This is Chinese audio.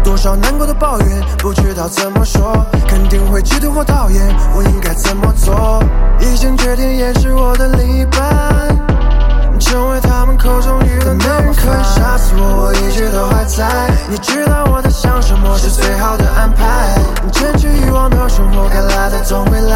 多少难过的抱怨，不知道怎么说，肯定会嫉妒或讨厌，我应该怎么做？已经决定也是我的另一半，成为他们口中遇的没人可以杀死我，我一直都还在。你知道我在想什么，是最好的安排。趁着欲望的生活，该来的总会来。